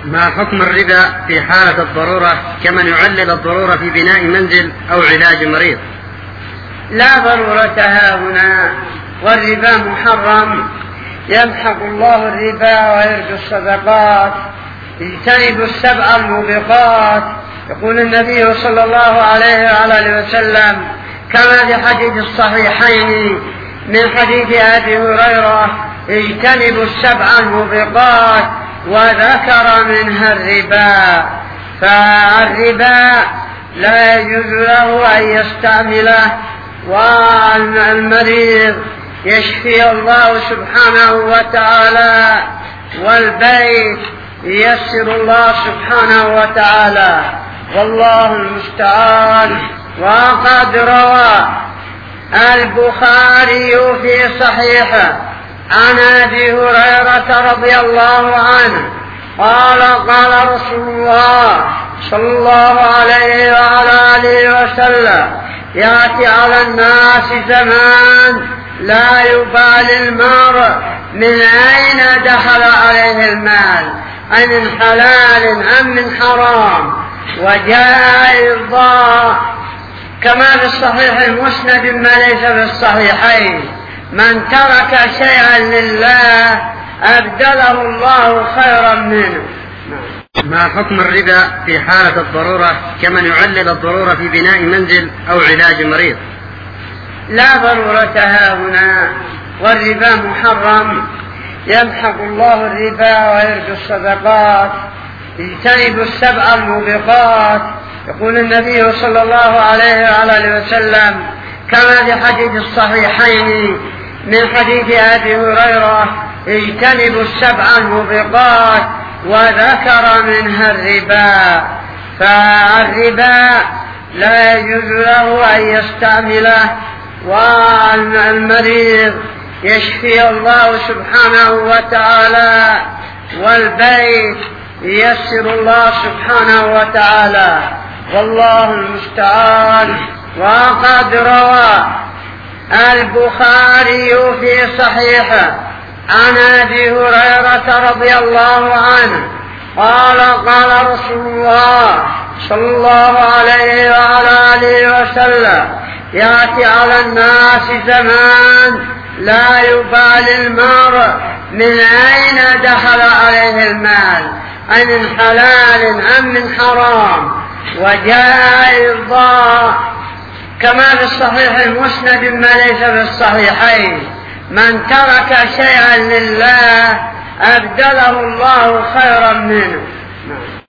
ما حكم الربا في حالة الضرورة كمن يعلل الضرورة في بناء منزل أو علاج مريض؟ لا ضرورة هنا، والربا محرم. يمحق الله الربا ويربي الصدقات. اجتنبوا السبع الموبقات. يقول النبي صلى الله عليه وآله وسلم كما في حديث الصحيحين من حديث أبي هريرة: اجتنبوا السبع الموبقات، وذكر منها الربا. فالربا لا يجوز له أن يستعمله، والمريض يشفي الله سبحانه وتعالى، والبيت ييسر الله سبحانه وتعالى، والله المستعان. وقد روى البخاري في صحيحه عن أبي هريرة رضي الله عنه قال: قال رسول الله صلى الله عليه وعلى آله وسلم: يأتي على الناس زمان لا يبالي المرء من أين دخل عليه المال، أي من حلال أم من حرام. وجاء أيضا كما في الصحيح المسند ما ليس في الصحيحين: من ترك شيئا لله أبدله الله خيرا منه. ما حكم الربا في حالة الضرورة كمن يعلل الضرورة في بناء منزل أو علاج مريض؟ لا ضرورة هنا، والربا محرم. يمحق الله الربا ويربي الصدقات. اجتنبوا السبع الموبقات. يقول النبي صلى الله عليه وآله وسلم كما في حديث الصحيحين من حديث أبي هريرة: اجتنبوا السبع الموبقات، وذكر منها الربا. فالربا لا يجوز له أن يستعمله، والمريض يشفي الله سبحانه وتعالى، والبيت ييسر الله سبحانه وتعالى، والله المستعان. وقد روى البخاري في صحيحه عن أبي هريرة رضي الله عنه قال: قال رسول الله صلى الله عليه وعلى آله وسلم: يأتي على الناس زمان لا يبالي المرء من أين دخل عليه المال، أي من حلال أم من حرام. وجاء أيضا كما في الصحيح المسند ما ليس في الصحيحين: من ترك شيئا لله أبدله الله خيرا منه.